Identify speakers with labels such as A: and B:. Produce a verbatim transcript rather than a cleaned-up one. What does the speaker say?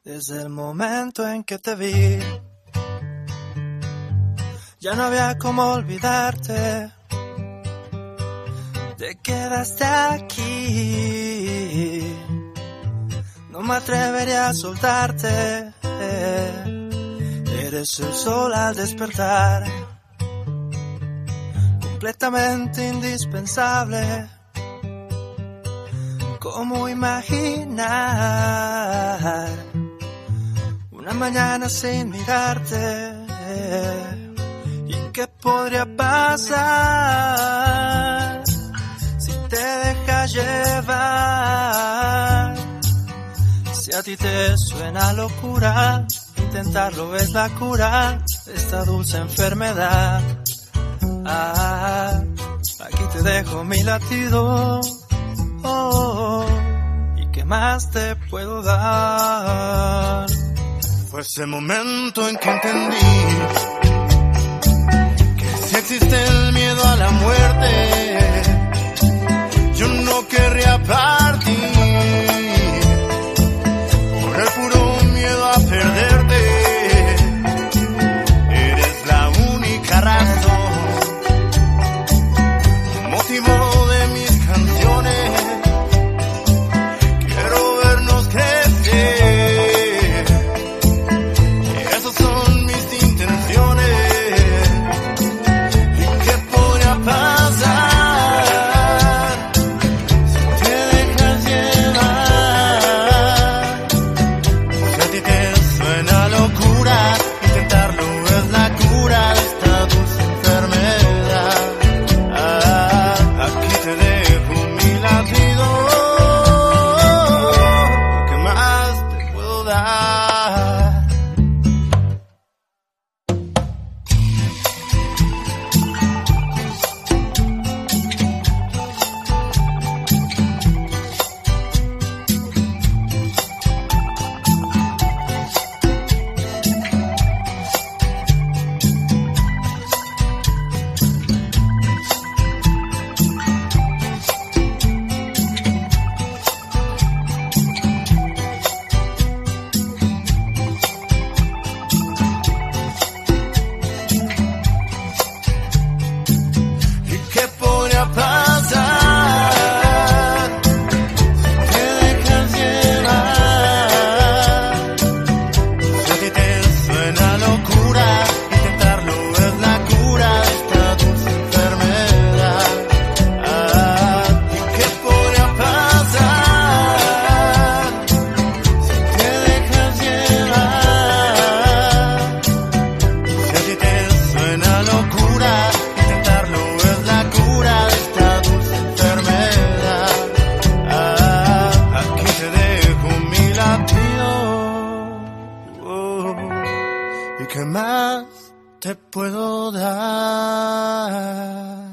A: Desde el momento en que te vi, ya no había cómo olvidarte. Te quedaste aquí, no me atrevería a soltarte. Eres el sol al despertar, completamente indispensable. ¿Cómo imaginar una mañana sin mirarte? ¿Y qué podría pasar si te dejas llevar? Si a ti te suena locura, intentarlo es la cura de esta dulce enfermedad. Ah, aquí te dejo mi latido. Oh, ¿y qué más te puedo dar?
B: Fue ese momento en que entendí que si existe el miedo a la muerte, yo no querría partir por el puro miedo a perderte. Eres la única razón, motivo de mis canciones. Quiero vernos crecer, esas son mis intenciones. ¿Y qué podría pasar si te dejas llevar? Si a ti te suena locura, intentarlo es la cura de esta dulce enfermedad. Ah, aquí te dejo mi latido. ¿Qué más te puedo dar? ¿Y qué podría pasar si te dejas llevar? Si a ti te suena locura, intentarlo es la cura de esta dulce enfermedad. Ah, ¿y qué podría pasar si te dejas llevar? Si a ti te suena locura, intentarlo es la cura de esta dulce enfermedad. Ah, aquí te dejo mi latido. Oh, ¿y qué más te puedo dar?